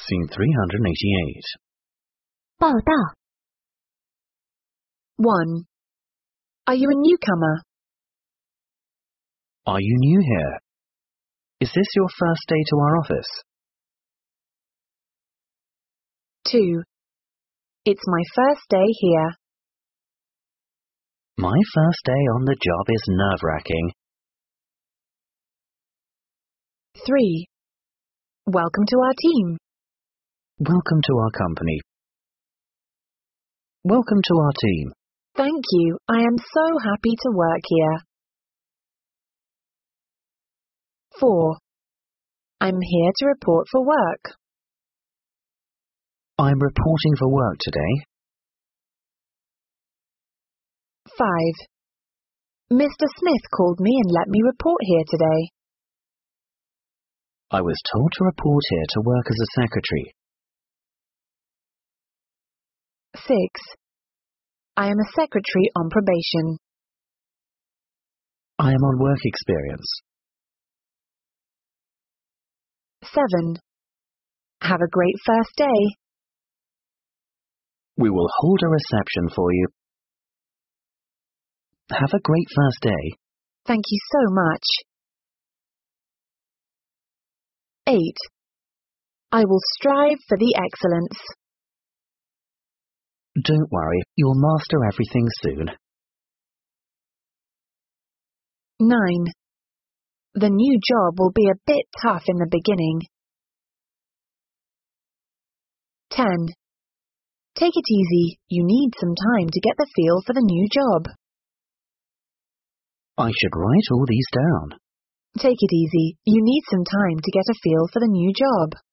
Scene 388. 报道 1. Are you a newcomer? Are you new here? Is this your first day to our office? 2. It's my first day here. My first day on the job is nerve-wracking. 3. Welcome to our team. Welcome to our company. Welcome to our team. Thank you. I am so happy to work here. 4. I'm here to report for work. I'm reporting for work today. 5. Mr. Smith called me and let me report here today. I was told to report here to work as a secretary. 6. I am a secretary on probation. I am on work experience. 7. Have a great first day. We will hold a reception for you. Have a great first day. Thank you so much. 8. I will strive for the excellence. Don't worry, you'll master everything soon. 9. The new job will be a bit tough in the beginning. 10. Take it easy, you need some time to get the feel for the new job. I should write all these down. Take it easy, you need some time to get a feel for the new job.